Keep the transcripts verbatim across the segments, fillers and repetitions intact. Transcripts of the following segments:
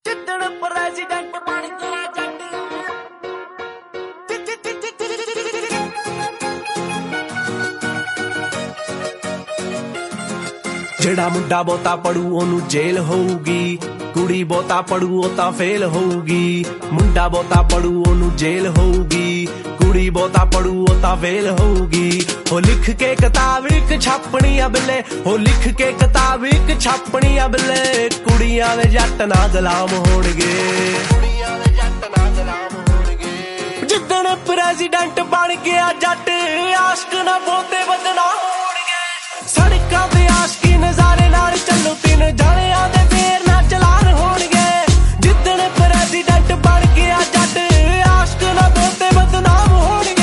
ਜਿੱਦਣ ਪ੍ਰੈਜ਼ੀਡੈਂਟ ਬਣ ਗਿਆ ਜੱਟ ਜਿਹੜਾ ਮੁੰਡਾ ਬਹੁਤਾ ਪੜੂ ਉਹਨੂੰ ਜੇਲ੍ਹ ਹੋਊਗੀ, ਕੁੜੀ ਬਹੁਤਾ ਪੜੂ ਉਹ ਤਾਂ ਫੇਲ ਹੋਊਗੀ। ਮੁੰਡਾ ਬਹੁਤਾ ਪੜੂ ਉਹਨੂੰ ਜੇਲ੍ਹ ਹੋਊਗੀ, ਕੁੜੀ ਬਹੁਤਾ ਪੜੂ ਉਹ ਤਾਂ ਫੇਲ ਹੋਊਗੀ। ਹੋ ਲਿਖ ਕੇ ਕਿਤਾਬ ਇੱਕ ਛਾਪਣੀ ਆ ਬਿੱਲੇ, ਹੋ ਲਿਖ ਕੇ ਕਿਤਾਬ ਇੱਕ ਛਾਪਣੀ ਆ ਬਿੱਲੇ। ਕੁੜੀਆਂ ਦੇ ਜੱਟ ਨਾ ਗੁਲਾਮ ਹੋਣਗੇ, ਕੁੜੀਆਂ ਦੇ ਜੱਟ ਨਾ ਗੁਲਾਮ ਹੋਣਗੇ। ਜਿੱਦਣ ਪ੍ਰੈਜ਼ੀਡੈਂਟ ਬਣ ਗਿਆ ਜੱਟ ਆਸ਼ਕ ਨਾ ਬਹੁਤੇ ਬਦਨਾਮ ਹੋਣਗੇ। ਸੜਕਾਂ ਤੇ ਆਸ਼ਕੀ ਨਜ਼ਾਰੇ ਨਾਲ ਚੱਲੋ ਤਿੰਨ ਜਾਣਿਆਂ ਦੇ ਫੇਰ ਨਾ ਚਲਾਨ ਹੋਣਗੇ। ਜਿੱਦਣ ਪ੍ਰੈਜ਼ੀਡੈਂਟ ਬਣ ਗਿਆ ਜੱਟ ਆਸ਼ਕ ਨਾ ਬਹੁਤੇ ਬਦਨਾਮ ਹੋਣਗੇ।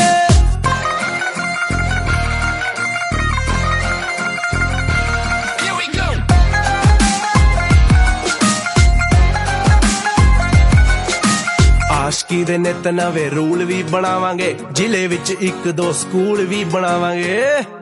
ਆਸ਼ਕੀ ਦੇ ਨਿਤ ਨਵੇਂ ਰੂਲ ਵੀ ਬਣਾਵਾਂਗੇ, ਜ਼ਿਲ੍ਹੇ ਵਿੱਚ ਇੱਕ ਦੋ ਸਕੂਲ ਵੀ ਬਣਾਵਾਂਗੇ।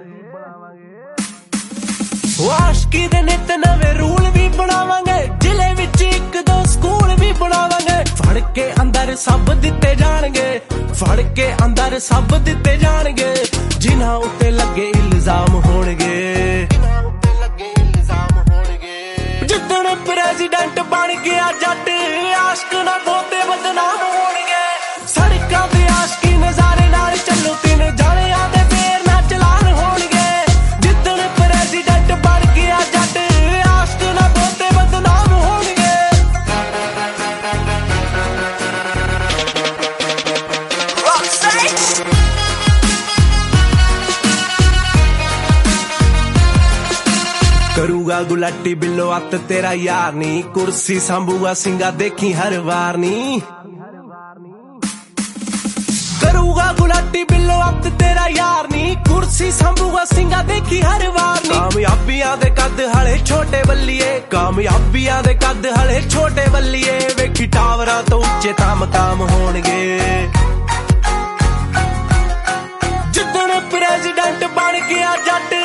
ਆਸ਼ਕੀ ਦੇ ਨਿਤ ਨਵੇਂ ਰੂਲ ਵੀ ਬਣਾਵਾਂਗੇ, ਜ਼ਿਲ੍ਹੇ ਵਿੱਚ ਇੱਕ ਦੋ ਸਕੂਲ ਵੀ ਬਣਾਵਾਂਗੇ। ਫੜ ਕੇ ਅੰਦਰ ਸਭ ਦਿੱਤੇ ਜਾਣਗੇ, ਫੜ ਕੇ ਅੰਦਰ ਸਭ ਦਿੱਤੇ ਜਾਣਗੇ। ਜਿਨ੍ਹਾਂ ਉੱਤੇ ਲੱਗੇ ਇਲਜ਼ਾਮ ਹੋਣਗੇ, ਜਿੱਦਣ ਪ੍ਰੈਜ਼ੀਡੈਂਟ ਬਣ ਗਿਆ ਜੱਟ ਆਸ਼ਕ ਨਾ ਬਹੁਤੇ ਬਦਨਾਮ ਹੋਣਗੇ। ਸੜਕਾਂ ਤੇ ਆਸ਼ਕੀ ਨਜ਼ਾਰੇ ਨਾਲ ਚੱਲੋ ਤਿੰਨ ਜਾਣਿਆਂ ਦੇ ਫੇਰ ਨਾ ਚਲਾਨ ਹੋਣਗੇ। ਜਿੱਦਣ ਪ੍ਰੈਜ਼ੀਡੈਂਟ ਬਣ ਗਿਆ ਜੱਟ ਆਸ਼ਕ ਨਾ ਬਹੁਤੇ ਬਦਨਾਮ ਹੋਣਗੇ। ਕਰੂਗਾ ਗੁਲਾਟੀ ਬਿੱਲੋ ਅੱਤ ਤੇਰਾ ਯਾਰ ਨੀ, ਕੁਰਸੀ ਸੰਭੂਗਾ ਸਿੰਘਾ ਦੇਖੀ ਹਰ ਵਾਰ ਨੀ। ਕਰੂਗਾ ਗੁਲਾਟੀ ਬਿੱਲੋ ਅੱਤ ਤੇਰਾ ਯਾਰ ਨੀ, ਕੁਰਸੀ ਸੰਭੂਗਾ ਸਿੰਘਾ ਦੇਖੀ ਹਰ ਵਾਰ ਨੀ। ਕਾਮਯਾਬੀਆਂ ਦੇ ਕੱਦ ਹਲੇ ਛੋਟੇ ਬੱਲੀਏ, ਕਾਮਯਾਬੀਆਂ ਦੇ ਕੱਦ ਹਲੇ ਛੋਟੇ ਬੱਲੀਏ। ਵੇਖੀ ਟਾਵਰਾਂ ਤੋਂ ਉੱਚੇ ਤਾਂ ਮਕਾਮ ਹੋਣਗੇ। ਜਿੱਦਣ ਪ੍ਰੈਜ਼ੀਡੈਂਟ ਬਣ ਗਿਆ ਜੱਟ